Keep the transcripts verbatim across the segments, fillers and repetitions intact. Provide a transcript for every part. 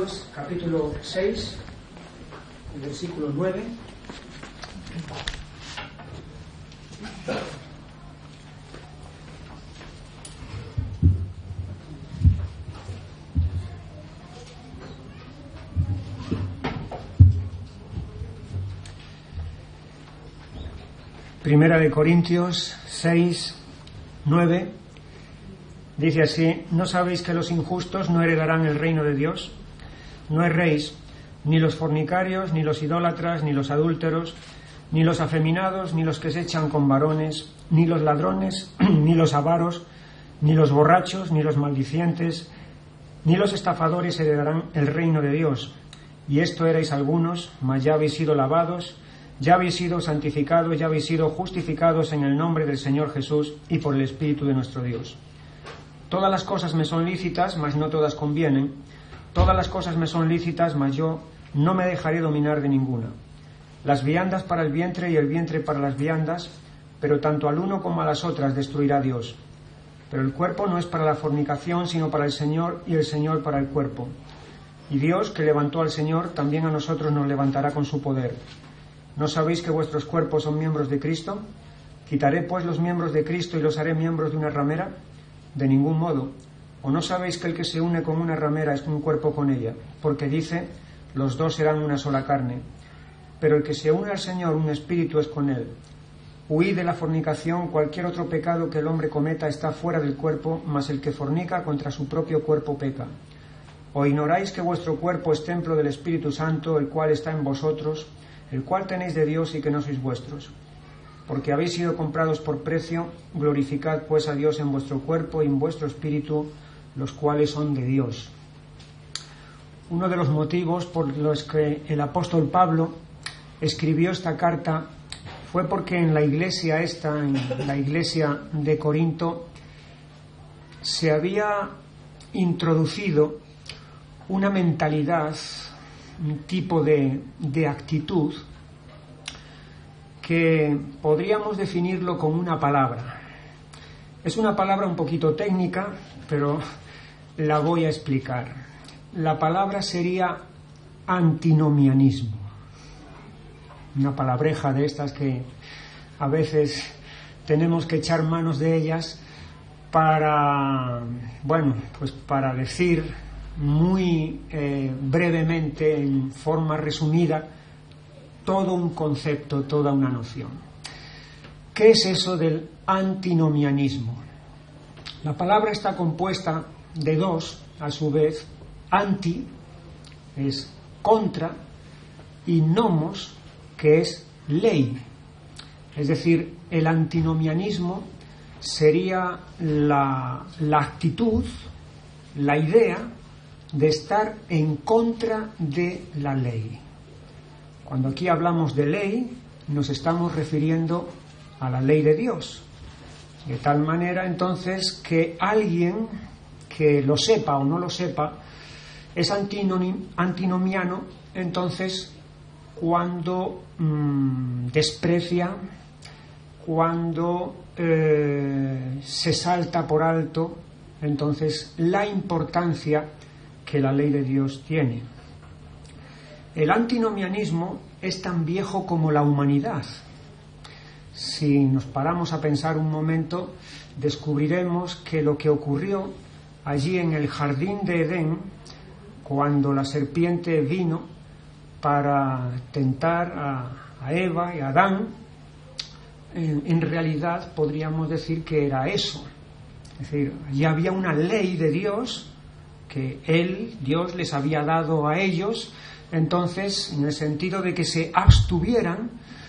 Corintios, capítulo seis, versículo nueve. Primera de Corintios seis, nueve, dice así: ¿no sabéis que los injustos no heredarán el reino de Dios? No erréis, ni los fornicarios, ni los idólatras, ni los adúlteros, ni los afeminados, ni los que se echan con varones, ni los ladrones, ni los avaros, ni los borrachos, ni los maldicientes, ni los estafadores heredarán el reino de Dios. Y esto erais algunos, mas ya habéis sido lavados, ya habéis sido santificados, ya habéis sido justificados en el nombre del Señor Jesús y por el Espíritu de nuestro Dios. Todas las cosas me son lícitas, mas no todas convienen. Todas las cosas me son lícitas, mas yo no me dejaré dominar de ninguna. Las viandas para el vientre y el vientre para las viandas, pero tanto al uno como a las otras destruirá Dios. Pero el cuerpo no es para la fornicación, sino para el Señor, y el Señor para el cuerpo. Y Dios, que levantó al Señor, también a nosotros nos levantará con su poder. ¿No sabéis que vuestros cuerpos son miembros de Cristo? ¿Quitaré pues los miembros de Cristo y los haré miembros de una ramera? De ningún modo. ¿O no sabéis que el que se une con una ramera es un cuerpo con ella? Porque dice, los dos serán una sola carne. Pero el que se une al Señor, un espíritu es con él. Huid de la fornicación. Cualquier otro pecado que el hombre cometa está fuera del cuerpo, mas el que fornica contra su propio cuerpo peca. ¿O ignoráis que vuestro cuerpo es templo del Espíritu Santo, el cual está en vosotros, el cual tenéis de Dios y que no sois vuestros? Porque habéis sido comprados por precio, glorificad pues a Dios en vuestro cuerpo y en vuestro espíritu, los cuales son de Dios. Uno de los motivos por los que el apóstol Pablo escribió esta carta fue porque en la iglesia esta, en la iglesia de Corinto, se había introducido una mentalidad, un tipo de, de actitud que podríamos definirlo con una palabra. Es una palabra un poquito técnica, pero la voy a explicar. La palabra sería antinomianismo. Una palabreja de estas que a veces tenemos que echar manos de ellas para, bueno, pues para decir muy eh, brevemente, en forma resumida, todo un concepto, toda una noción. ¿Qué es eso del antinomianismo? La palabra está compuesta de dos, a su vez. Anti es contra y nomos, que es ley. Es decir, el antinomianismo sería la, la actitud, la idea de estar en contra de la ley. Cuando aquí hablamos de ley, nos estamos refiriendo a la ley de Dios. De tal manera, entonces, que alguien que lo sepa o no lo sepa es antinomiano, entonces, cuando mmm, desprecia, cuando eh, se salta por alto, entonces, la importancia que la ley de Dios tiene. El antinomianismo es tan viejo como la humanidad. Si nos paramos a pensar un momento, descubriremos que lo que ocurrió allí en el jardín de Edén, cuando la serpiente vino para tentar a, a Eva y a Adán, en, en realidad podríamos decir que era eso. Es decir, ya había una ley de Dios que Él, Dios, les había dado a ellos. Entonces, en el sentido de que se abstuvieran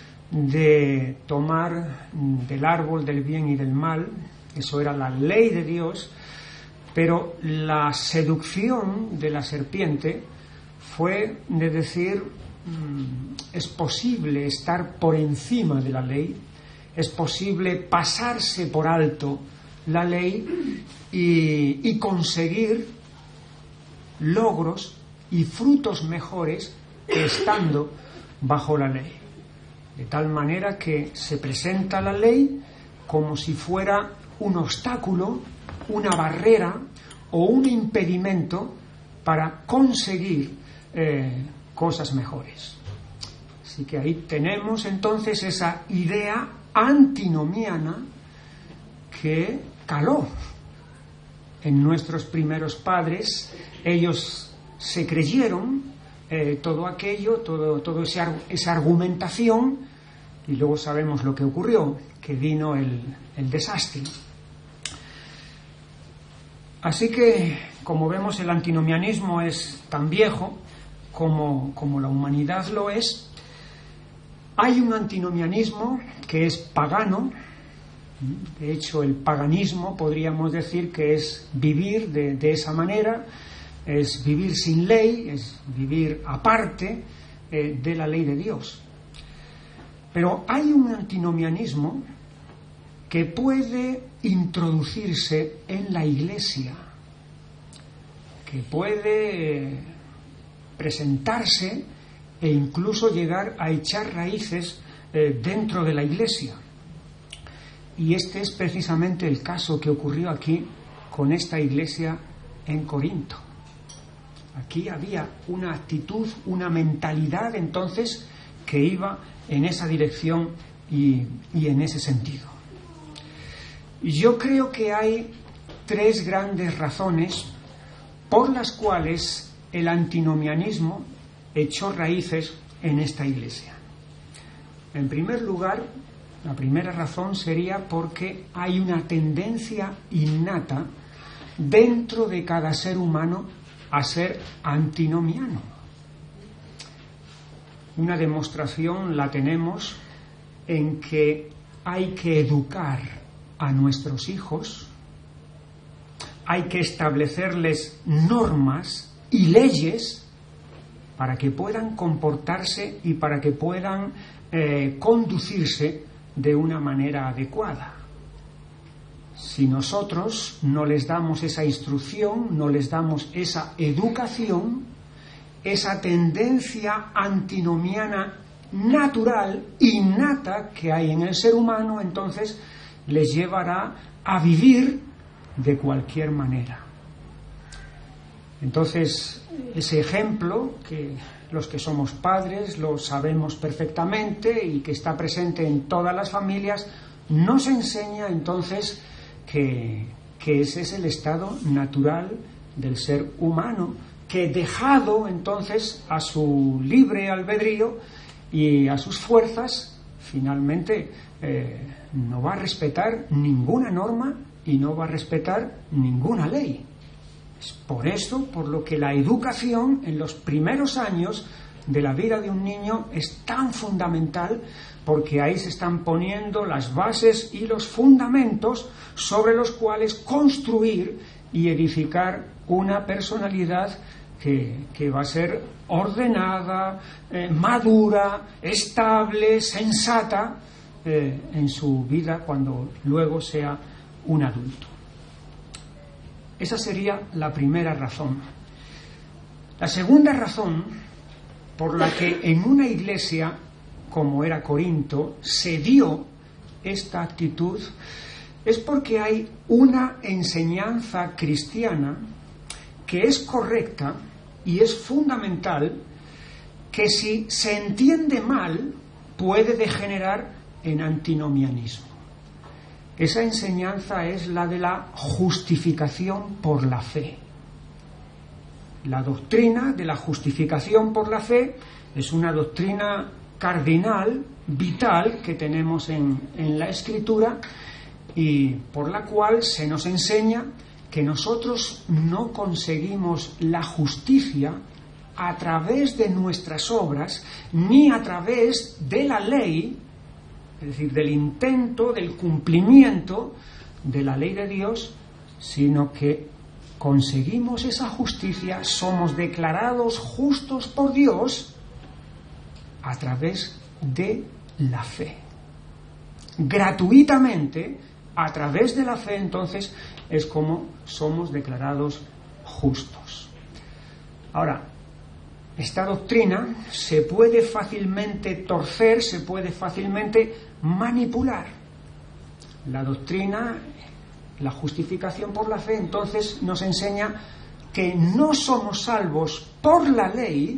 de tomar del árbol del bien y del mal, eso era la ley de Dios, pero la seducción de la serpiente fue de decir, es posible estar por encima de la ley, es posible pasarse por alto la ley y, y conseguir logros y frutos mejores que estando bajo la ley. De tal manera que se presenta la ley como si fuera un obstáculo, una barrera o un impedimento para conseguir eh, cosas mejores. Así que ahí tenemos entonces esa idea antinomiana que caló en nuestros primeros padres. Ellos se creyeron eh, todo aquello, todo, todo ese, esa argumentación, y luego sabemos lo que ocurrió, que vino el, el desastre. Así que, como vemos, el antinomianismo es tan viejo como, como la humanidad lo es. Hay un antinomianismo que es pagano. De hecho, el paganismo podríamos decir que es vivir de, de esa manera, es vivir sin ley, es vivir aparte eh, de la ley de Dios. Pero hay un antinomianismo que puede introducirse en la Iglesia, que puede presentarse e incluso llegar a echar raíces eh, dentro de la Iglesia. Y este es precisamente el caso que ocurrió aquí con esta iglesia en Corinto. Aquí había una actitud, una mentalidad entonces que iba en esa dirección y, y en ese sentido. Yo creo que hay tres grandes razones por las cuales el antinomianismo echó raíces en esta iglesia. En primer lugar, la primera razón sería porque hay una tendencia innata dentro de cada ser humano a ser antinomiano. Una demostración la tenemos en que hay que educar a nuestros hijos, hay que establecerles normas y leyes para que puedan comportarse y para que puedan eh, conducirse de una manera adecuada. Si nosotros no les damos esa instrucción, no les damos esa educación, esa tendencia antinomiana natural, innata que hay en el ser humano, entonces les llevará a vivir de cualquier manera. Entonces, ese ejemplo que los que somos padres lo sabemos perfectamente y que está presente en todas las familias, nos enseña entonces que, que ese es el estado natural del ser humano, que dejado entonces a su libre albedrío y a sus fuerzas, finalmente eh, no va a respetar ninguna norma y no va a respetar ninguna ley. Es por eso por lo que la educación en los primeros años de la vida de un niño es tan fundamental, porque ahí se están poniendo las bases y los fundamentos sobre los cuales construir y edificar una personalidad que, que va a ser ordenada, eh, madura, estable, sensata eh, en su vida cuando luego sea un adulto. Esa sería la primera razón. La segunda razón por la que en una iglesia como era Corinto se dio esta actitud es porque hay una enseñanza cristiana que es correcta y es fundamental, que si se entiende mal puede degenerar en antinomianismo. Esa enseñanza es la de la justificación por la fe. La doctrina de la justificación por la fe es una doctrina cardinal, vital, que tenemos en, en la Escritura, y por la cual se nos enseña que nosotros no conseguimos la justicia a través de nuestras obras, ni a través de la ley, es decir, del intento, del cumplimiento de la ley de Dios, sino que conseguimos esa justicia, somos declarados justos por Dios a través de la fe. Gratuitamente, a través de la fe, entonces, es como somos declarados justos. Ahora, esta doctrina se puede fácilmente torcer, se puede fácilmente manipular. La doctrina, la justificación por la fe, entonces nos enseña que no somos salvos por la ley,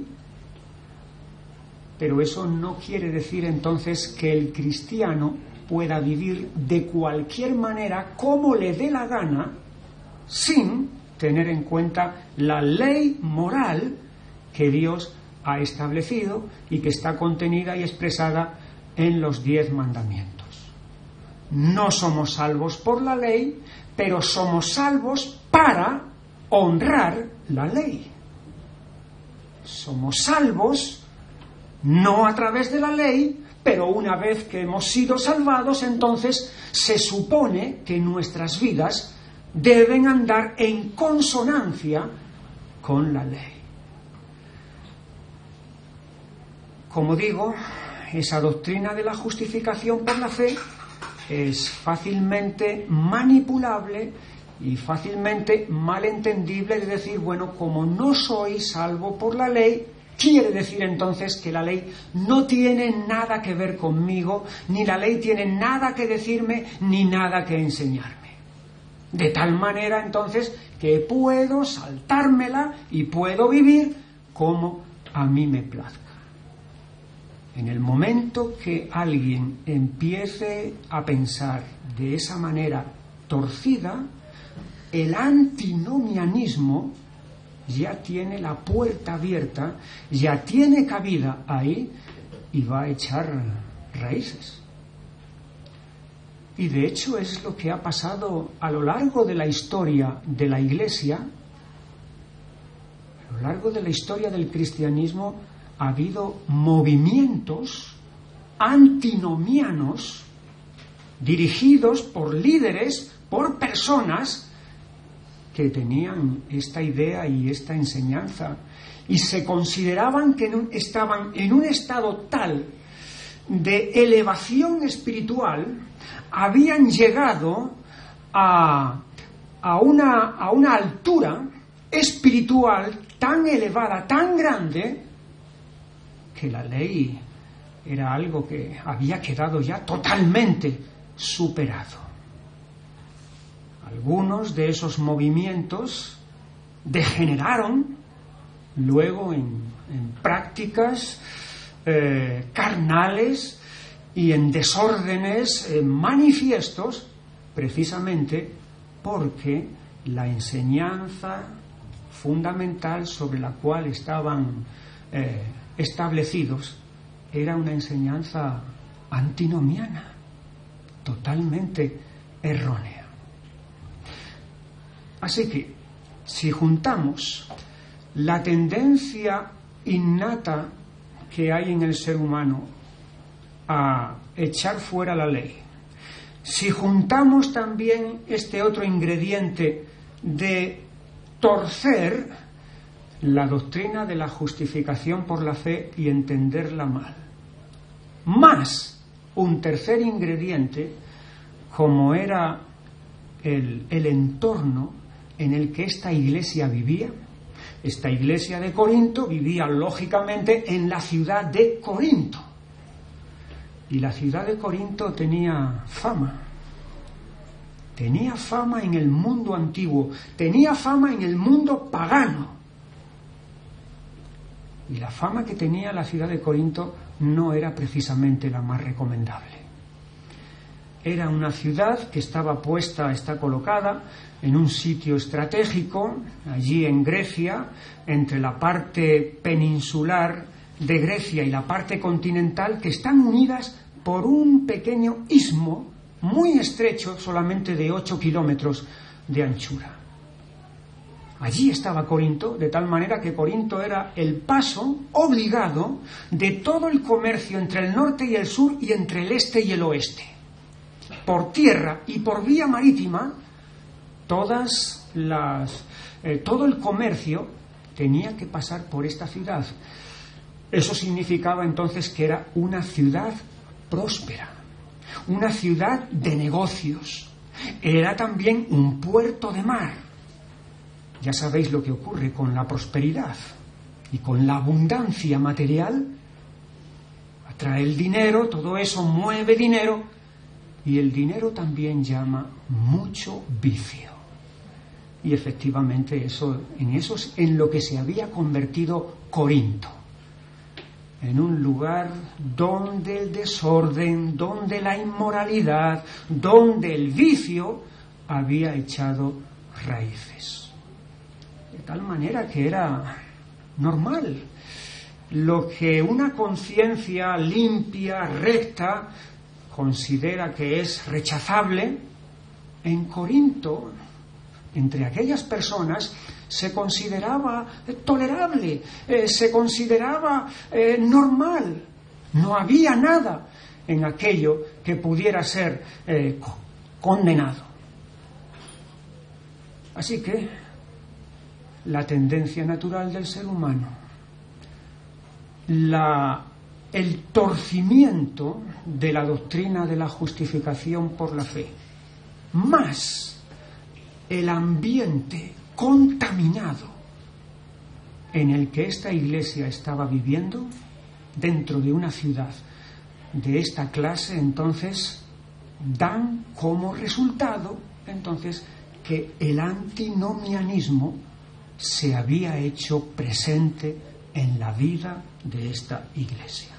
pero eso no quiere decir entonces que el cristiano pueda vivir de cualquier manera, como le dé la gana, sin tener en cuenta la ley moral que Dios ha establecido y que está contenida y expresada en los diez mandamientos. No somos salvos por la ley, pero somos salvos para honrar la ley. Somos salvos no a través de la ley, pero una vez que hemos sido salvados, entonces se supone que nuestras vidas deben andar en consonancia con la ley. Como digo, esa doctrina de la justificación por la fe es fácilmente manipulable y fácilmente malentendible, de decir, bueno, como no soy salvo por la ley, quiere decir entonces que la ley no tiene nada que ver conmigo, ni la ley tiene nada que decirme, ni nada que enseñarme. De tal manera entonces que puedo saltármela y puedo vivir como a mí me plazca. En el momento que alguien empiece a pensar de esa manera torcida, el antinomianismo ya tiene la puerta abierta, ya tiene cabida ahí y va a echar raíces. Y de hecho es lo que ha pasado a lo largo de la historia de la Iglesia. A lo largo de la historia del cristianismo ha habido movimientos antinomianos dirigidos por líderes, por personas que tenían esta idea y esta enseñanza y se consideraban que estaban en un estado tal de elevación espiritual, habían llegado a, a, una, a una altura espiritual tan elevada, tan grande, que la ley era algo que había quedado ya totalmente superado. Algunos de esos movimientos degeneraron luego en, en prácticas eh, carnales y en desórdenes eh, manifiestos, precisamente porque la enseñanza fundamental sobre la cual estaban eh, establecidos era una enseñanza antinomiana, totalmente errónea. Así que, si juntamos la tendencia innata que hay en el ser humano a echar fuera la ley, si juntamos también este otro ingrediente de torcer la doctrina de la justificación por la fe y entenderla mal, más un tercer ingrediente, como era el, el entorno en el que esta iglesia vivía. Esta iglesia de Corinto vivía lógicamente en la ciudad de Corinto, y la ciudad de Corinto tenía fama, tenía fama en el mundo antiguo, tenía fama en el mundo pagano. Y la fama que tenía la ciudad de Corinto no era precisamente la más recomendable. Era una ciudad que estaba puesta, está colocada en un sitio estratégico, allí en Grecia, entre la parte peninsular de Grecia y la parte continental, que están unidas por un pequeño istmo muy estrecho, solamente de ocho kilómetros de anchura. Allí estaba Corinto, de tal manera que Corinto era el paso obligado de todo el comercio entre el norte y el sur y entre el este y el oeste. Por tierra y por vía marítima, todas las, eh, todo el comercio tenía que pasar por esta ciudad. Eso significaba entonces que era una ciudad próspera, una ciudad de negocios. Era también un puerto de mar. Ya sabéis lo que ocurre con la prosperidad y con la abundancia material. Atrae el dinero, todo eso mueve dinero, y el dinero también llama mucho vicio. Y efectivamente eso, en eso es en lo que se había convertido Corinto, en un lugar donde el desorden, donde la inmoralidad, donde el vicio había echado raíces. De tal manera que era normal. Lo que una conciencia limpia, recta, considera que es rechazable, en Corinto, entre aquellas personas, se consideraba tolerable, eh, se consideraba eh, normal. No había nada en aquello que pudiera ser eh, condenado. Así que la tendencia natural del ser humano, la, el torcimiento de la doctrina de la justificación por la fe, más el ambiente contaminado en el que esta iglesia estaba viviendo, dentro de una ciudad de esta clase, entonces dan como resultado entonces que el antinomianismo se había hecho presente en la vida de esta iglesia.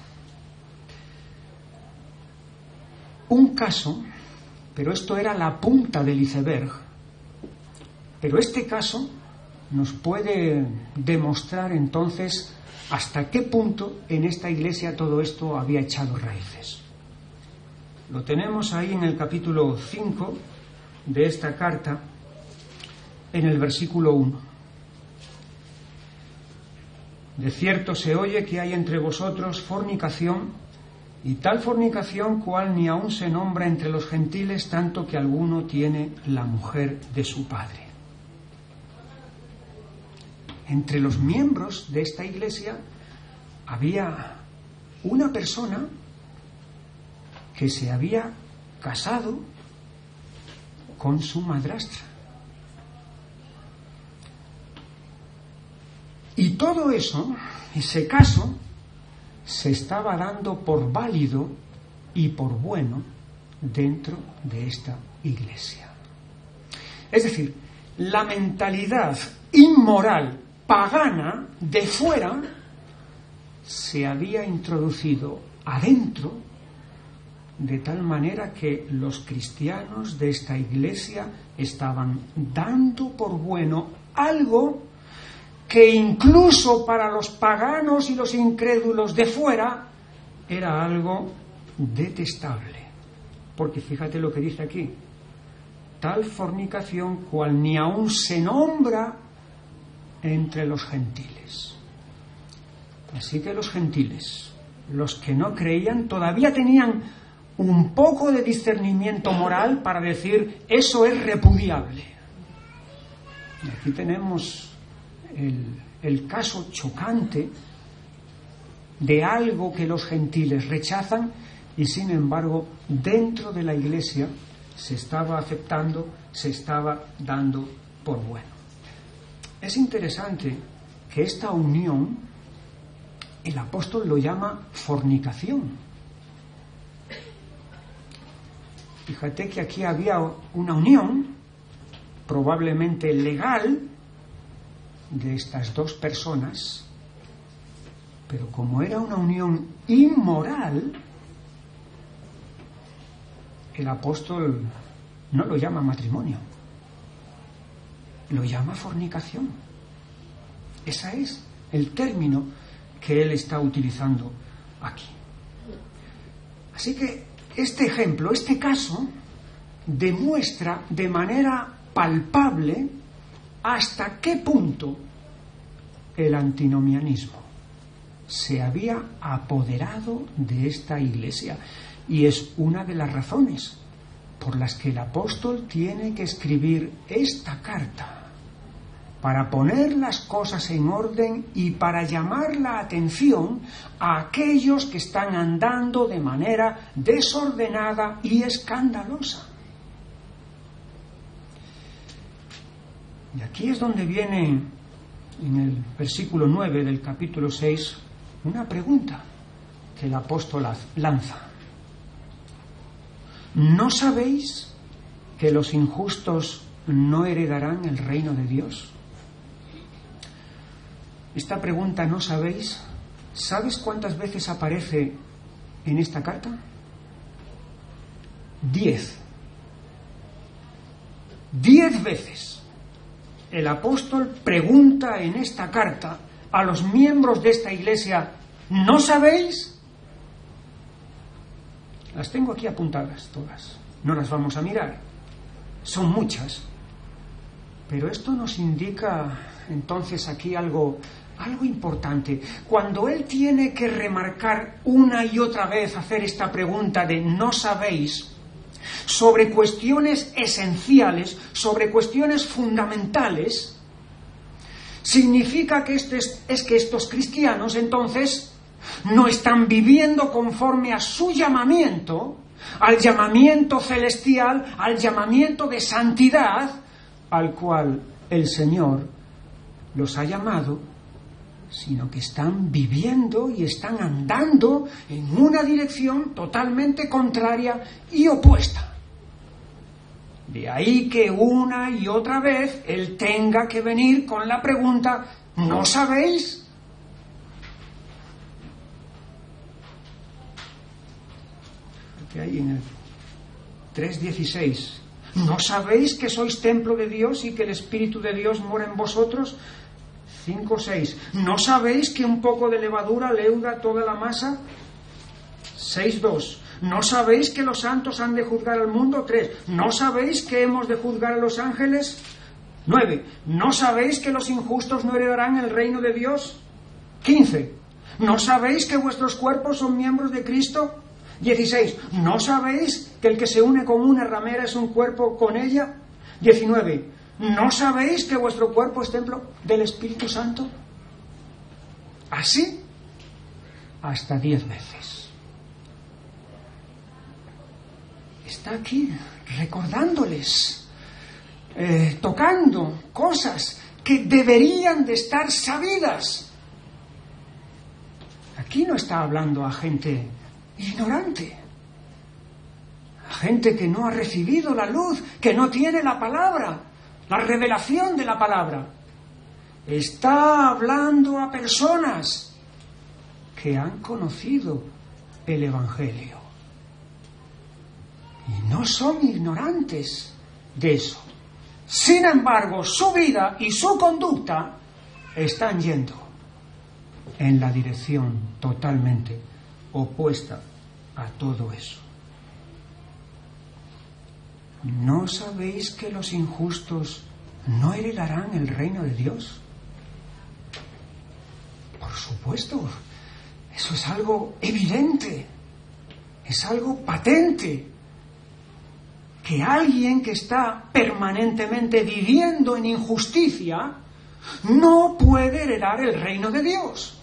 Un caso, pero esto era la punta del iceberg, pero este caso nos puede demostrar entonces hasta qué punto en esta iglesia todo esto había echado raíces. Lo tenemos ahí en el capítulo cinco de esta carta, en el versículo uno. De cierto se oye que hay entre vosotros fornicación, y tal fornicación cual ni aun se nombra entre los gentiles, tanto que alguno tiene la mujer de su padre. Entre los miembros de esta iglesia había una persona que se había casado con su madrastra. Y todo eso, ese caso, se estaba dando por válido y por bueno dentro de esta iglesia. Es decir, la mentalidad inmoral, pagana, de fuera, se había introducido adentro, de tal manera que los cristianos de esta iglesia estaban dando por bueno algo que incluso para los paganos y los incrédulos de fuera era algo detestable. Porque fíjate lo que dice aquí: tal fornicación cual ni aun se nombra entre los gentiles. Así que los gentiles, los que no creían, todavía tenían un poco de discernimiento moral para decir eso es repudiable. Y aquí tenemos El, el caso chocante de algo que los gentiles rechazan y sin embargo dentro de la iglesia se estaba aceptando, se estaba dando por bueno. Es interesante que esta unión el apóstol lo llama fornicación. Fíjate que aquí había una unión probablemente legal de estas dos personas, pero como era una unión inmoral, el apóstol no lo llama matrimonio, lo llama fornicación. Ese es el término que él está utilizando aquí. Así que este ejemplo, este caso, demuestra de manera palpable hasta qué punto el antinomianismo se había apoderado de esta iglesia. Y es una de las razones por las que el apóstol tiene que escribir esta carta, para poner las cosas en orden y para llamar la atención a aquellos que están andando de manera desordenada y escandalosa. Y aquí es donde viene, en el versículo nueve del capítulo seis, una pregunta que el apóstol lanza. ¿No sabéis que los injustos no heredarán el reino de Dios? Esta pregunta, ¿no sabéis? ¿Sabes cuántas veces aparece en esta carta? Diez. Diez veces el apóstol pregunta en esta carta a los miembros de esta iglesia, ¿no sabéis? Las tengo aquí apuntadas todas, no las vamos a mirar, son muchas, pero esto nos indica entonces aquí algo, algo importante. Cuando él tiene que remarcar una y otra vez, hacer esta pregunta de ¿no sabéis?, sobre cuestiones esenciales, sobre cuestiones fundamentales, significa que este es, es que estos cristianos entonces no están viviendo conforme a su llamamiento, al llamamiento celestial, al llamamiento de santidad, al cual el Señor los ha llamado, sino que están viviendo y están andando en una dirección totalmente contraria y opuesta. De ahí que una y otra vez él tenga que venir con la pregunta, ¿no sabéis? Porque ahí en el tres dieciséis, ¿no sabéis que sois templo de Dios y que el Espíritu de Dios mora en vosotros? cinco seis, ¿no sabéis que un poco de levadura leuda toda la masa? seis dos, ¿no sabéis que los santos han de juzgar al mundo? tres, ¿no sabéis que hemos de juzgar a los ángeles? nueve, ¿no sabéis que los injustos no heredarán el reino de Dios? quince, ¿no sabéis que vuestros cuerpos son miembros de Cristo? dieciséis, ¿no sabéis que el que se une con una ramera es un cuerpo con ella? diecinueve, ¿no sabéis que vuestro cuerpo es templo del Espíritu Santo? Así, hasta diez veces. Está aquí recordándoles, eh, tocando cosas que deberían de estar sabidas. Aquí no está hablando a gente ignorante, a gente que no ha recibido la luz, que no tiene la palabra, la revelación de la palabra. Está hablando a personas que han conocido el Evangelio y no son ignorantes de eso. Sin embargo, su vida y su conducta están yendo en la dirección totalmente opuesta a todo eso. ¿No sabéis que los injustos no heredarán el reino de Dios? Por supuesto, eso es algo evidente, es algo patente, que alguien que está permanentemente viviendo en injusticia no puede heredar el reino de Dios.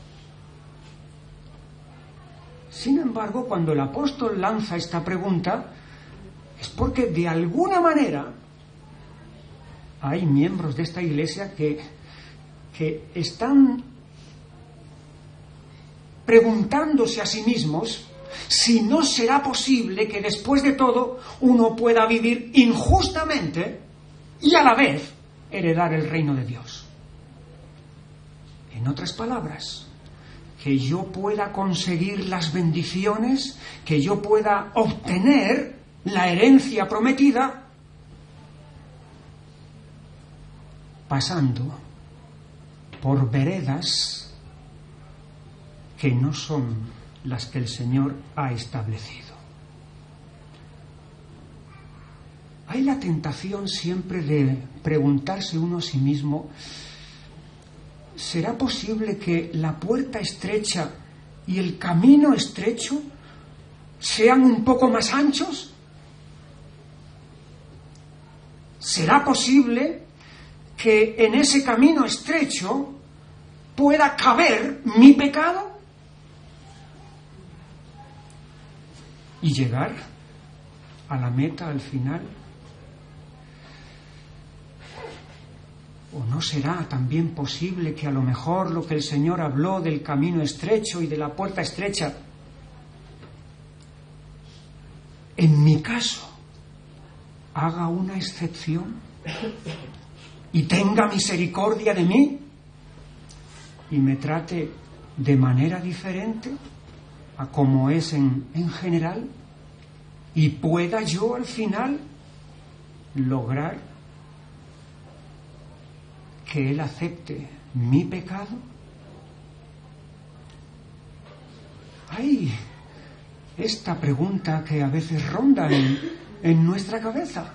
Sin embargo, cuando el apóstol lanza esta pregunta, es porque de alguna manera hay miembros de esta iglesia que, que están preguntándose a sí mismos si no será posible que después de todo uno pueda vivir injustamente y a la vez heredar el reino de Dios. En otras palabras, que yo pueda conseguir las bendiciones, que yo pueda obtener la herencia prometida, pasando por veredas que no son las que el Señor ha establecido. Hay la tentación siempre de preguntarse uno a sí mismo, ¿será posible que la puerta estrecha y el camino estrecho sean un poco más anchos? ¿Será posible que en ese camino estrecho pueda caber mi pecado y llegar a la meta al final? ¿O no será también posible que a lo mejor lo que el Señor habló del camino estrecho y de la puerta estrecha, en mi caso, haga una excepción? y tenga misericordia de mí y me trate de manera diferente a como es en, en general, y pueda yo al final lograr que Él acepte mi pecado? Hay esta pregunta que a veces ronda en, en nuestra cabeza.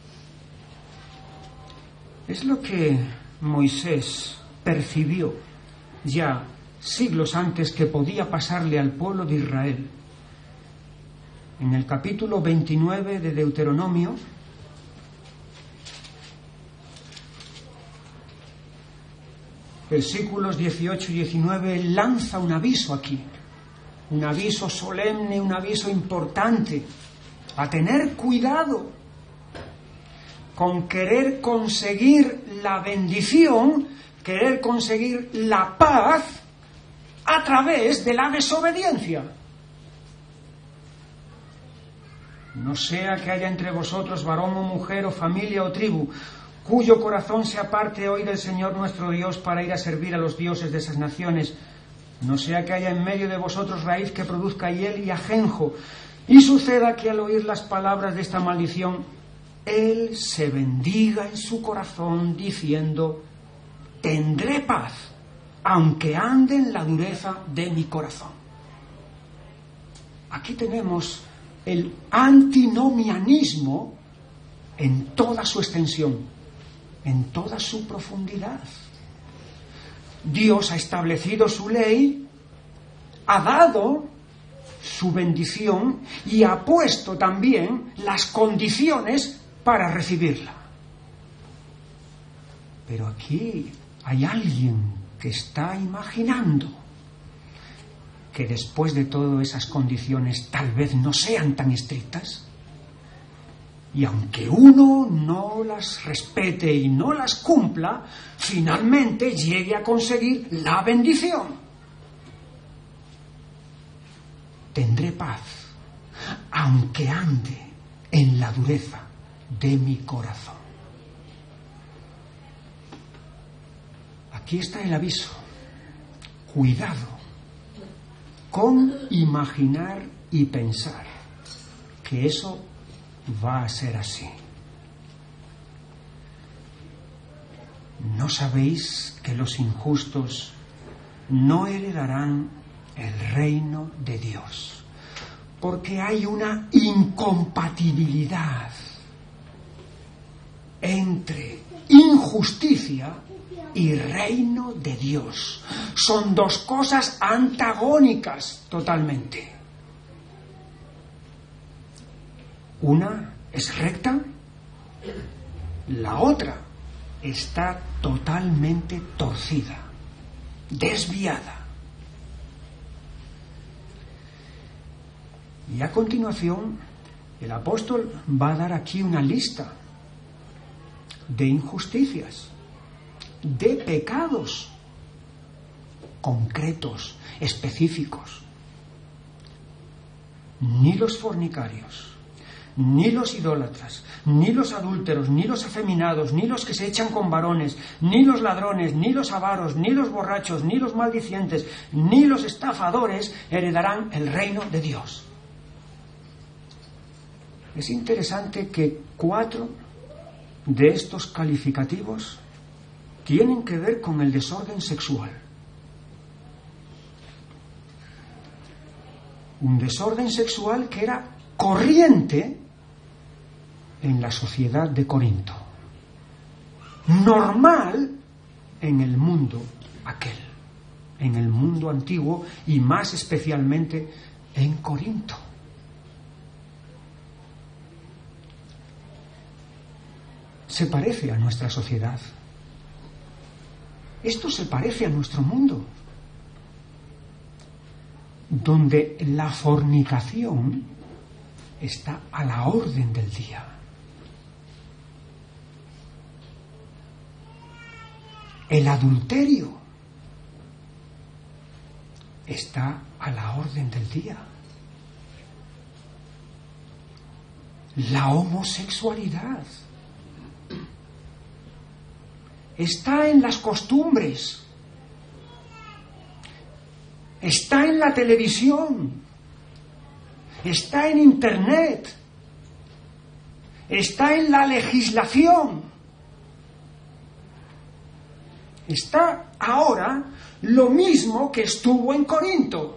Es lo que Moisés percibió ya siglos antes que podía pasarle al pueblo de Israel. En el capítulo veintinueve de Deuteronomio, versículos dieciocho y diecinueve, lanza un aviso aquí, un aviso solemne, un aviso importante, a tener cuidado con querer conseguir la bendición, querer conseguir la paz a través de la desobediencia. No sea que haya entre vosotros varón o mujer o familia o tribu cuyo corazón se aparte hoy del Señor nuestro Dios para ir a servir a los dioses de esas naciones. No sea que haya en medio de vosotros raíz que produzca hiel y ajenjo, y suceda que al oír las palabras de esta maldición, él se bendiga en su corazón diciendo: tendré paz, aunque ande en la dureza de mi corazón. Aquí tenemos el antinomianismo en toda su extensión, en toda su profundidad. Dios ha establecido su ley, ha dado su bendición y ha puesto también las condiciones para recibirla. Pero aquí hay alguien que está imaginando que después de todo esas condiciones tal vez no sean tan estrictas, y aunque uno no las respete y no las cumpla, finalmente llegue a conseguir la bendición. Tendré paz, aunque ande en la dureza de mi corazón. Aquí está el aviso. Cuidado con imaginar y pensar que eso va a ser así. ¿No sabéis que los injustos no heredarán el reino de Dios? Porque hay una incompatibilidad entre injusticia y reino de Dios. Son dos cosas antagónicas totalmente. Una es recta, la otra está totalmente torcida, desviada. Y a continuación, el apóstol va a dar aquí una lista de injusticias, de pecados concretos, específicos. Ni los fornicarios, ni los idólatras, ni los adúlteros, ni los afeminados, ni los que se echan con varones, ni los ladrones, ni los avaros, ni los borrachos, ni los maldicientes, ni los estafadores heredarán el reino de Dios. Es interesante que cuatro de estos calificativos tienen que ver con el desorden sexual. Un desorden sexual que era corriente en la sociedad de Corinto, normal en el mundo aquel, en el mundo antiguo y más especialmente en Corinto. Se parece a nuestra sociedad. Esto se parece a nuestro mundo, donde la fornicación está a la orden del día. El adulterio está a la orden del día. La homosexualidad está en las costumbres, está en la televisión, está en Internet, está en la legislación, está ahora lo mismo que estuvo en Corinto.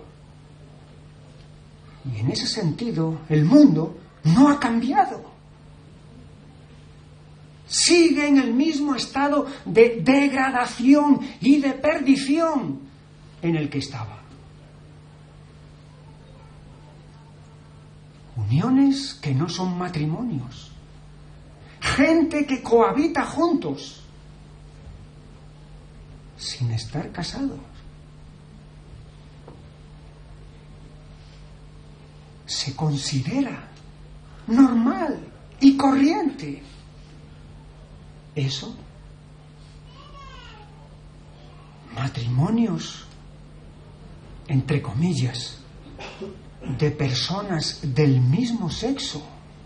Y en ese sentido, el mundo no ha cambiado. Sigue en el mismo estado de degradación y de perdición en el que estaba. Uniones que no son matrimonios. Gente que cohabita juntos sin estar casados. Se considera normal y corriente. Eso, matrimonios, entre comillas, de personas del mismo sexo.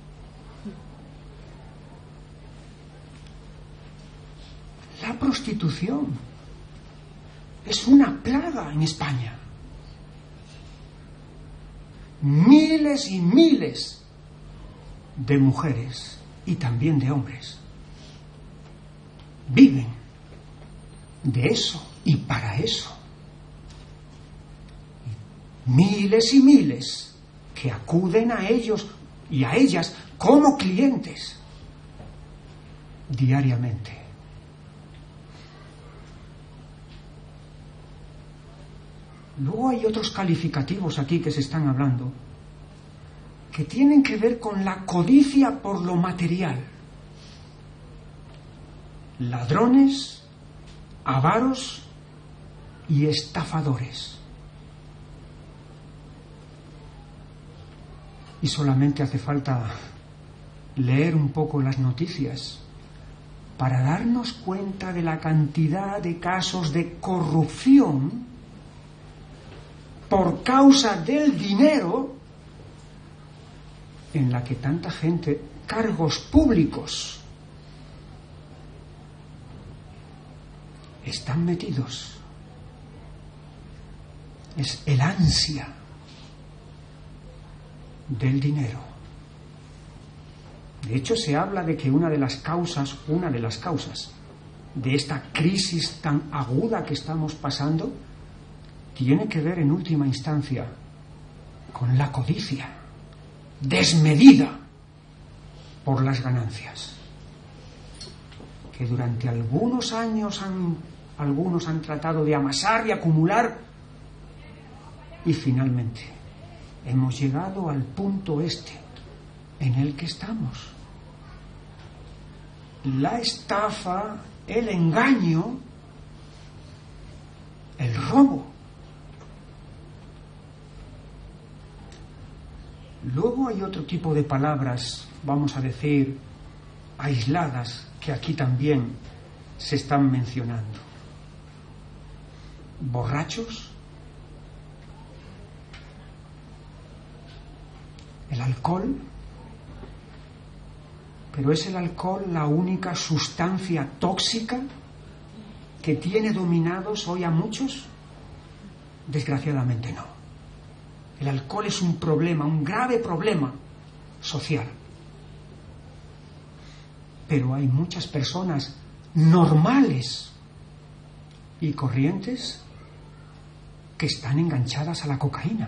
La prostitución es una plaga en España. Miles y miles de mujeres y también de hombres viven de eso y para eso. Miles y miles que acuden a ellos y a ellas como clientes diariamente. Luego hay otros calificativos aquí que se están hablando que tienen que ver con la codicia por lo material. Ladrones, avaros y estafadores. Y solamente hace falta leer un poco las noticias para darnos cuenta de la cantidad de casos de corrupción por causa del dinero en la que tanta gente, cargos públicos, están metidos. Es el ansia del dinero. De hecho, se habla de que una de las causas, una de las causas de esta crisis tan aguda que estamos pasando tiene que ver en última instancia con la codicia desmedida por las ganancias, que durante algunos años han, algunos han tratado de amasar y acumular, y finalmente hemos llegado al punto este en el que estamos. La estafa, el engaño, el robo. Luego hay otro tipo de palabras, vamos a decir, aisladas, que aquí también se están mencionando. Borrachos, el alcohol, pero ¿es el alcohol la única sustancia tóxica que tiene dominados hoy a muchos? Desgraciadamente no. El alcohol es un problema, un grave problema social. Pero hay muchas personas normales y corrientes que están enganchadas a la cocaína.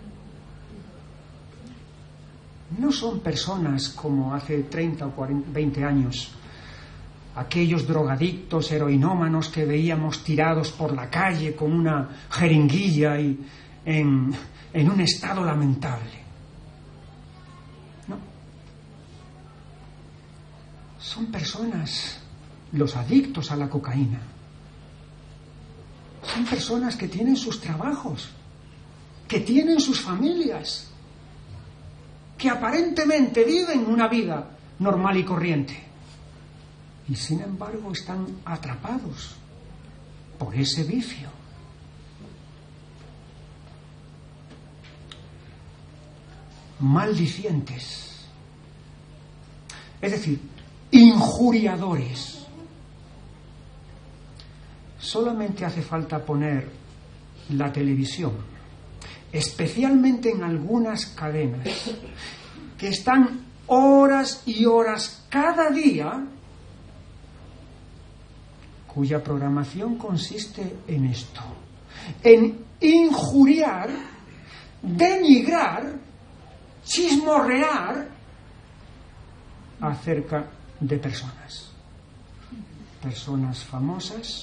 No son personas como hace treinta o cuarenta, veinte años, aquellos drogadictos, heroinómanos que veíamos tirados por la calle con una jeringuilla y en, en un estado lamentable. No. Son personas, los adictos a la cocaína, son personas que tienen sus trabajos, que tienen sus familias, que aparentemente viven una vida normal y corriente, y sin embargo están atrapados por ese vicio. Maldicientes, es decir, injuriadores, solamente hace falta poner la televisión, especialmente en algunas cadenas, que están horas y horas cada día, cuya programación consiste en esto, en injuriar, denigrar, chismorrear acerca de personas, personas famosas,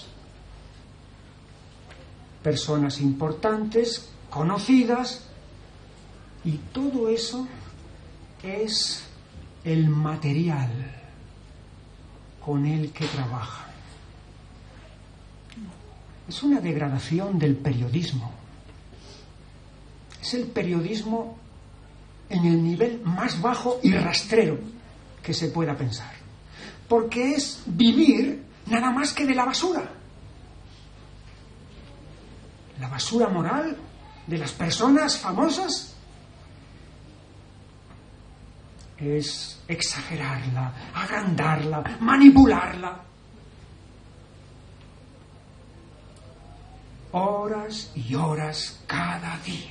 personas importantes, conocidas, y todo eso es el material con el que trabaja. Es una degradación del periodismo. Es el periodismo en el nivel más bajo y rastrero que se pueda pensar. Porque es vivir nada más que de la basura. La basura moral de las personas famosas es exagerarla, agrandarla, manipularla. Horas y horas cada día.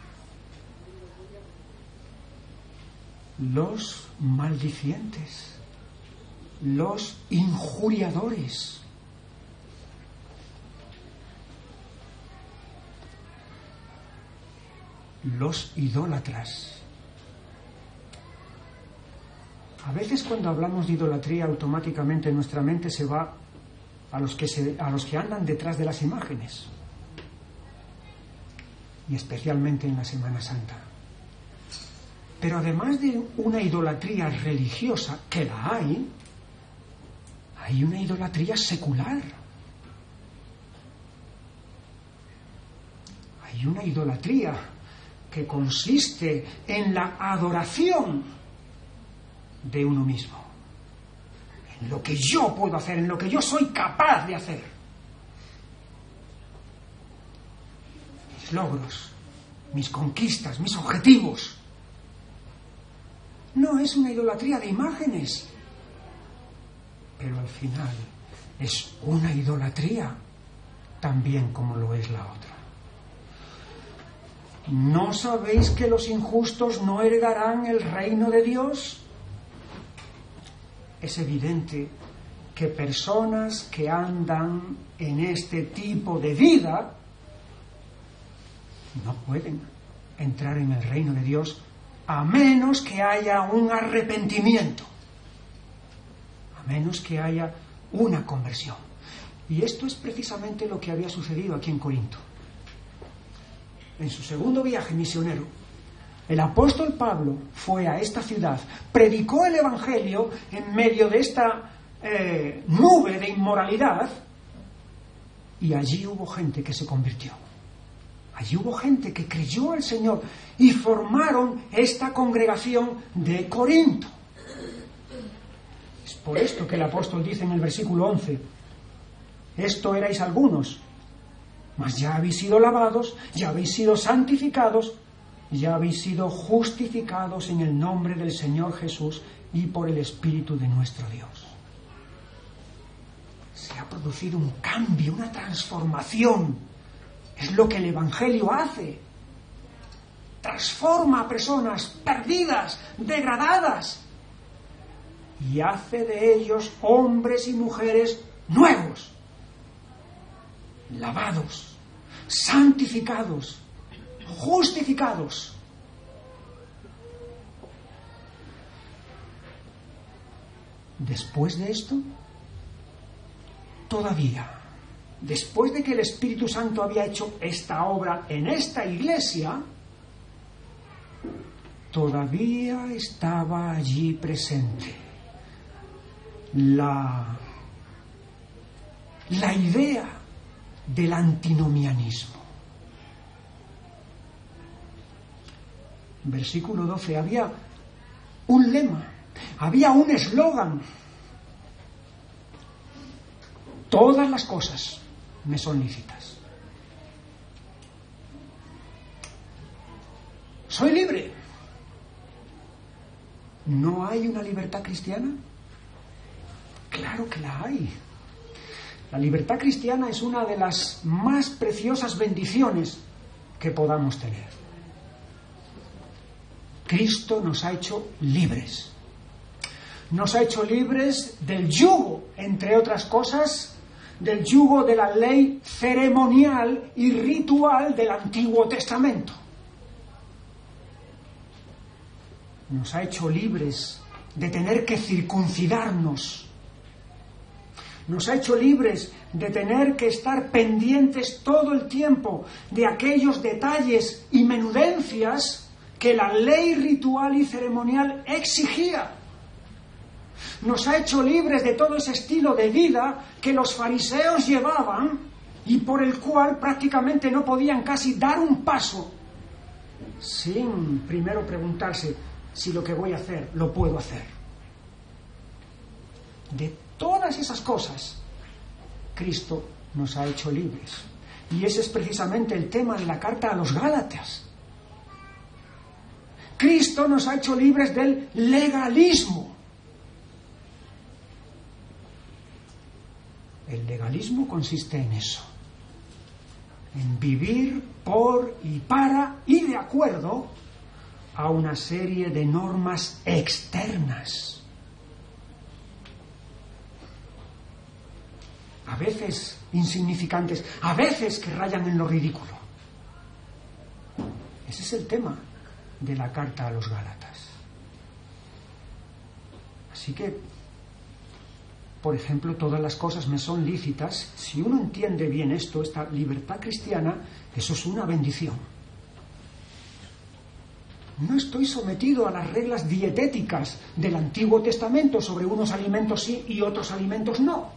Los maldicientes, los injuriadores, los idólatras. A veces cuando hablamos de idolatría, automáticamente nuestra mente se va a los que, se, a los que andan detrás de las imágenes, y especialmente en la Semana Santa. Pero además de una idolatría religiosa, que la hay, hay una idolatría secular. Hay una idolatría que consiste en la adoración de uno mismo, en lo que yo puedo hacer, en lo que yo soy capaz de hacer. Mis logros, mis conquistas, mis objetivos. No es una idolatría de imágenes, pero al final es una idolatría también como lo es la otra. ¿No sabéis que los injustos no heredarán el reino de Dios? Es evidente que personas que andan en este tipo de vida no pueden entrar en el reino de Dios a menos que haya un arrepentimiento, a menos que haya una conversión. Y esto es precisamente lo que había sucedido aquí en Corinto. En su segundo viaje misionero, el apóstol Pablo fue a esta ciudad, predicó el Evangelio en medio de esta eh, nube de inmoralidad, y allí hubo gente que se convirtió. Allí hubo gente que creyó al Señor y formaron esta congregación de Corinto. Es por esto que el apóstol dice en el versículo once: esto erais algunos, mas ya habéis sido lavados, ya habéis sido santificados, ya habéis sido justificados en el nombre del Señor Jesús y por el Espíritu de nuestro Dios. Se ha producido un cambio, una transformación. Es lo que el Evangelio hace. Transforma a personas perdidas, degradadas, y hace de ellos hombres y mujeres nuevos, lavados, santificados, justificados. Después de esto, todavía, después de que el Espíritu Santo había hecho esta obra en esta iglesia, todavía estaba allí presente la, la idea del antinomianismo. Versículo doce, había un lema, había un eslogan: todas las cosas me son lícitas. Soy libre. ¿No hay una libertad cristiana? Claro que la hay. La libertad cristiana es una de las más preciosas bendiciones que podamos tener. Cristo nos ha hecho libres. Nos ha hecho libres del yugo, entre otras cosas, del yugo de la ley ceremonial y ritual del Antiguo Testamento. Nos ha hecho libres de tener que circuncidarnos. Nos ha hecho libres de tener que estar pendientes todo el tiempo de aquellos detalles y menudencias que la ley ritual y ceremonial exigía. Nos ha hecho libres de todo ese estilo de vida que los fariseos llevaban y por el cual prácticamente no podían casi dar un paso sin primero preguntarse si lo que voy a hacer lo puedo hacer. De todas esas cosas, Cristo nos ha hecho libres. Y ese es precisamente el tema de la carta a los Gálatas. Cristo nos ha hecho libres del legalismo. El legalismo consiste en eso, en vivir por y para y de acuerdo a una serie de normas externas. A veces insignificantes, a veces que rayan en lo ridículo. Ese es el tema de la carta a los Gálatas. Así que, por ejemplo, todas las cosas me son lícitas. Si uno entiende bien esto, esta libertad cristiana, eso es una bendición. No estoy sometido a las reglas dietéticas del Antiguo Testamento sobre unos alimentos sí y otros alimentos no.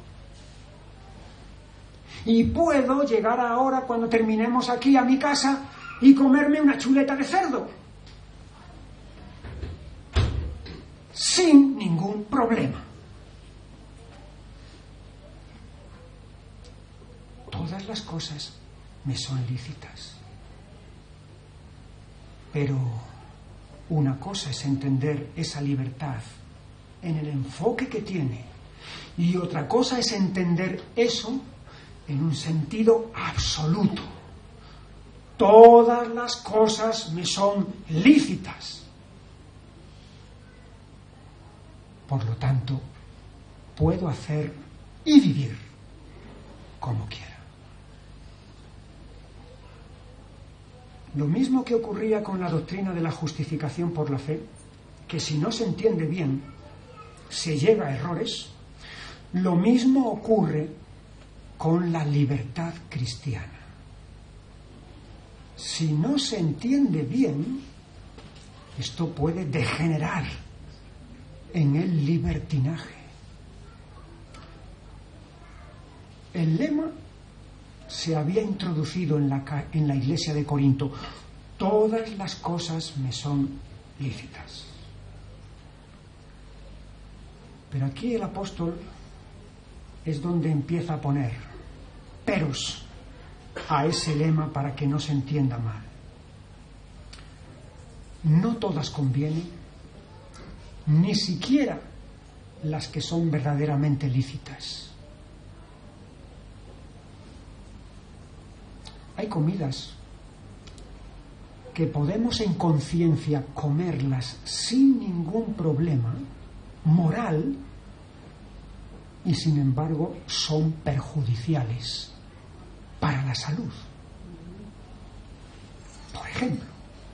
Y puedo llegar ahora, cuando terminemos aquí, a mi casa y comerme una chuleta de cerdo sin ningún problema. Todas las cosas me son lícitas. Pero una cosa es entender esa libertad en el enfoque que tiene, y otra cosa es entender eso en un sentido absoluto. Todas las cosas me son lícitas. Por lo tanto, puedo hacer y vivir como quiera. Lo mismo que ocurría con la doctrina de la justificación por la fe, que si no se entiende bien, se llega a errores, lo mismo ocurre con la libertad cristiana. Si no se entiende bien, esto puede degenerar en el libertinaje. El lema se había introducido en la, en la iglesia de Corinto: todas las cosas me son lícitas. Pero aquí el apóstol es donde empieza a poner peros a ese lema para que no se entienda mal. No todas convienen, ni siquiera las que son verdaderamente lícitas. Hay comidas que podemos en conciencia comerlas sin ningún problema moral y sin embargo son perjudiciales para la salud. Por ejemplo,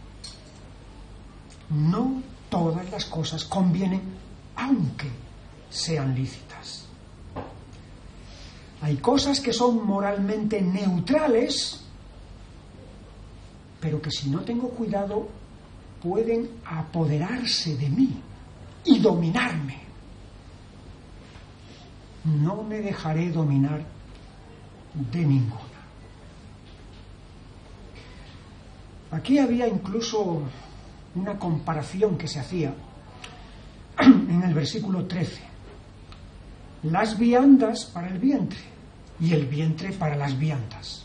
no todas las cosas convienen aunque sean lícitas. Hay cosas que son moralmente neutrales, pero que si no tengo cuidado pueden apoderarse de mí y dominarme. No me dejaré dominar de ninguna. Aquí había incluso una comparación que se hacía en el versículo trece. Las viandas para el vientre y el vientre para las viandas.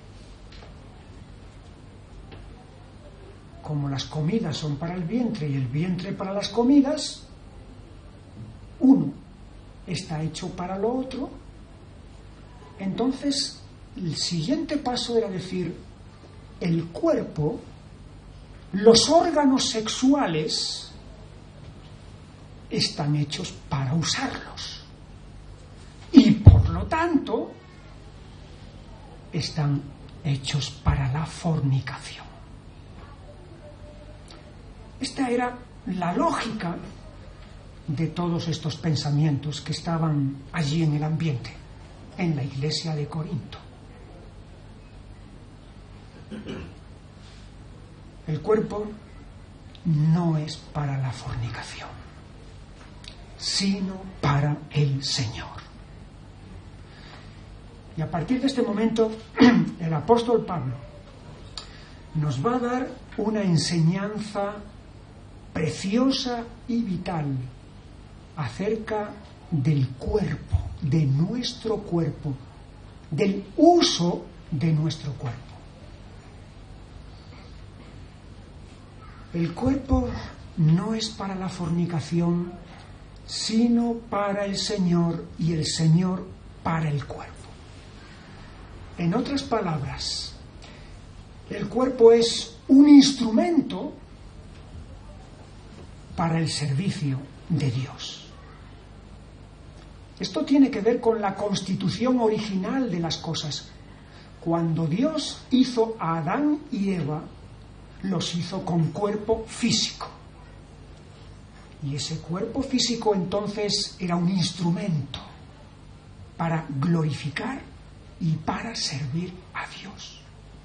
Como las comidas son para el vientre y el vientre para las comidas, uno está hecho para lo otro Entonces, el siguiente paso era decir, el cuerpo, los órganos sexuales, están hechos para usarlos. Y por lo tanto, están hechos para la fornicación. Esta era la lógica de todos estos pensamientos que estaban allí en el ambiente, en la iglesia de Corinto. El cuerpo no es para la fornicación, sino para el Señor. Y a partir de este momento, el apóstol Pablo nos va a dar una enseñanza preciosa y vital acerca del cuerpo, de nuestro cuerpo, del uso de nuestro cuerpo. El cuerpo no es para la fornicación, sino para el Señor, y el Señor para el cuerpo. En otras palabras, el cuerpo es un instrumento para el servicio de Dios. Esto tiene que ver con la constitución original de las cosas. Cuando Dios hizo a Adán y Eva, los hizo con cuerpo físico. Y ese cuerpo físico entonces era un instrumento para glorificar y para servir a Dios.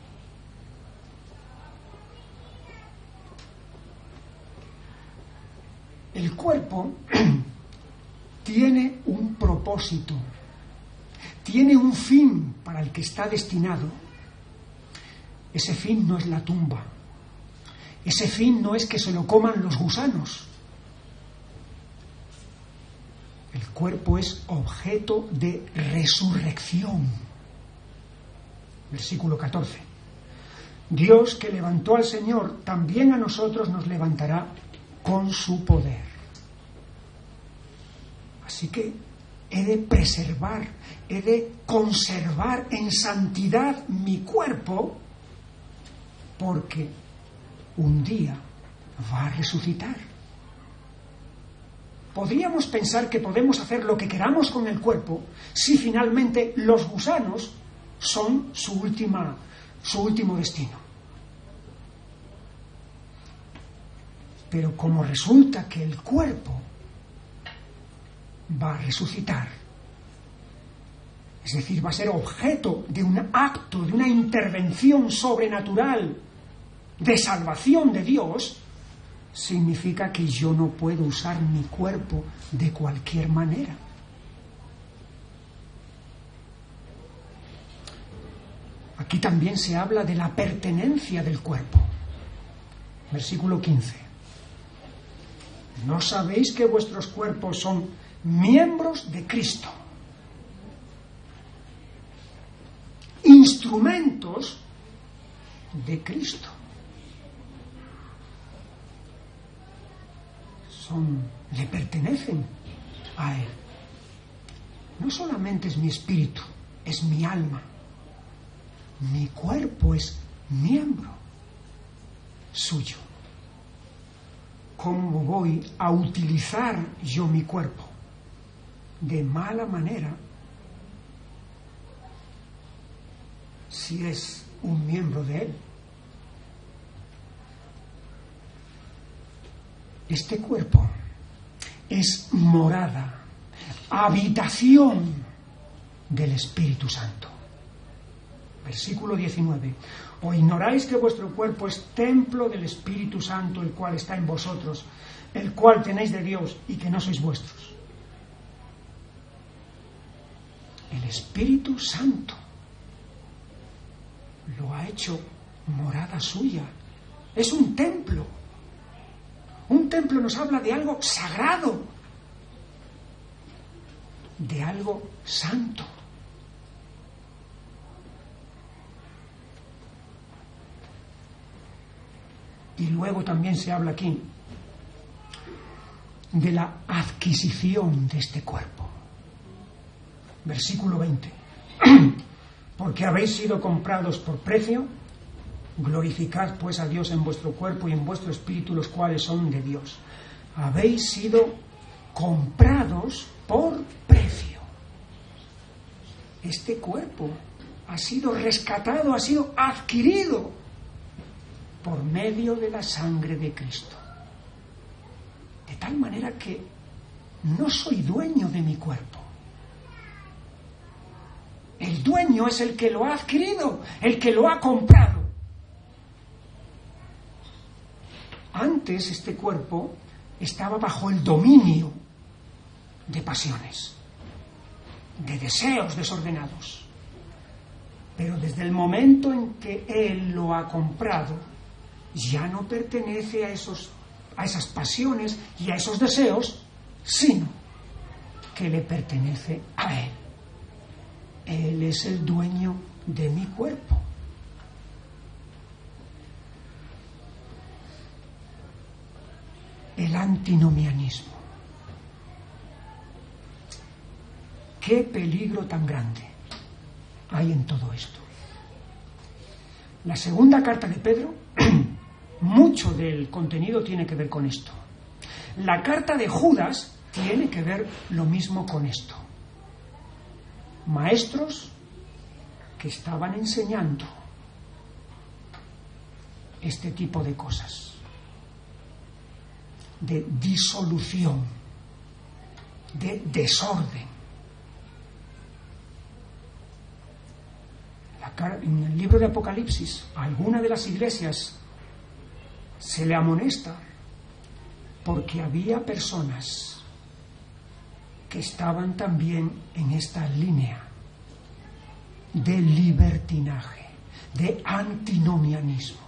El cuerpo tiene un propósito, tiene un fin para el que está destinado. Ese fin no es la tumba, ese fin no es que se lo coman los gusanos. El cuerpo es objeto de resurrección. Versículo catorce. Dios, que levantó al Señor, también a nosotros nos levantará con su poder. Así que he de preservar, he de conservar en santidad mi cuerpo, porque un día va a resucitar. Podríamos pensar que podemos hacer lo que queramos con el cuerpo si finalmente los gusanos son su última, su último destino. Pero como resulta que el cuerpo va a resucitar, es decir, va a ser objeto de un acto, de una intervención sobrenatural de salvación de Dios, significa que yo no puedo usar mi cuerpo de cualquier manera. Aquí también se habla de la pertenencia del cuerpo. Versículo quince. ¿No sabéis que vuestros cuerpos son miembros de Cristo? Instrumentos de Cristo. Son, le pertenecen a Él. No solamente es mi espíritu, es mi alma. Mi cuerpo es miembro suyo. ¿Cómo voy a utilizar yo mi cuerpo? De mala manera, si es un miembro de Él. Este cuerpo es morada, habitación del Espíritu Santo. Versículo diecinueve. ¿O ignoráis que vuestro cuerpo es templo del Espíritu Santo, el cual está en vosotros, el cual tenéis de Dios y que no sois vuestros? El Espíritu Santo lo ha hecho morada suya. Es un templo. Un templo nos habla de algo sagrado, de algo santo. Y luego también se habla aquí de la adquisición de este cuerpo. Versículo veinte. Porque habéis sido comprados por precio, glorificad pues a Dios en vuestro cuerpo y en vuestro espíritu, los cuales son de Dios. Habéis sido comprados por precio. Este cuerpo ha sido rescatado, ha sido adquirido por medio de la sangre de Cristo. De tal manera que no soy dueño de mi cuerpo. El dueño es el que lo ha adquirido, el que lo ha comprado. Antes este cuerpo estaba bajo el dominio de pasiones, de deseos desordenados. Pero desde el momento en que Él lo ha comprado, ya no pertenece a esos, a esas pasiones y a esos deseos, sino que le pertenece a Él. Él es el dueño de mi cuerpo. El antinomianismo. ¿Qué peligro tan grande hay en todo esto? La segunda carta de Pedro, mucho del contenido tiene que ver con esto. La carta de Judas tiene que ver lo mismo con esto. Maestros que estaban enseñando este tipo de cosas, de disolución, de desorden. En el libro de Apocalipsis, a alguna de las iglesias se le amonesta porque había personas que estaban también en esta línea de libertinaje, de antinomianismo.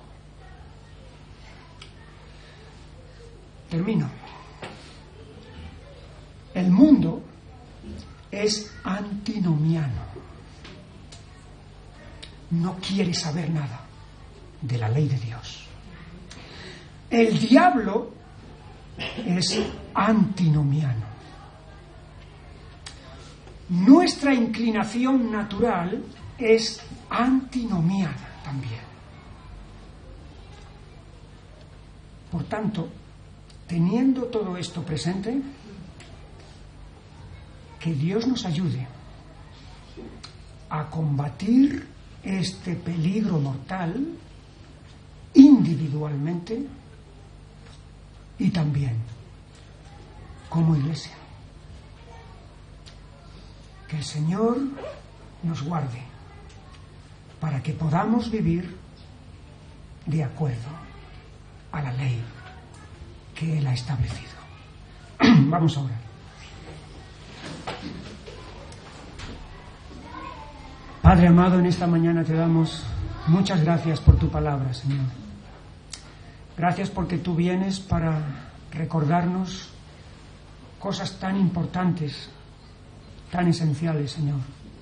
Termino. El mundo es antinomiano. No quiere saber nada de la ley de Dios. El diablo es antinomiano. Nuestra inclinación natural es antinomiana también. Por tanto, teniendo todo esto presente, que Dios nos ayude a combatir este peligro mortal individualmente y también como iglesia. Que el Señor nos guarde para que podamos vivir de acuerdo a la ley que Él ha establecido. Vamos a orar. Padre amado, en esta mañana te damos muchas gracias por tu palabra, Señor. Gracias porque tú vienes para recordarnos cosas tan importantes, tan esenciales, Señor.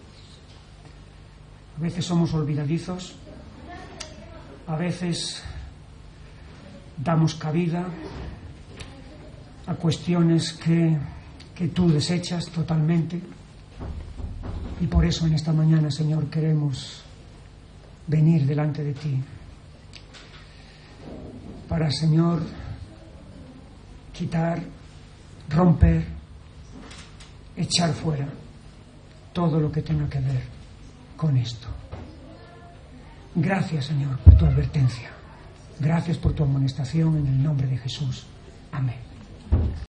A veces somos olvidadizos, a veces damos cabida a cuestiones que, que tú desechas totalmente. Y por eso en esta mañana, Señor, queremos venir delante de ti para, Señor, quitar, romper, echar fuera todo lo que tenga que ver con esto. Gracias, Señor, por tu advertencia. Gracias por tu amonestación en el nombre de Jesús. Amén.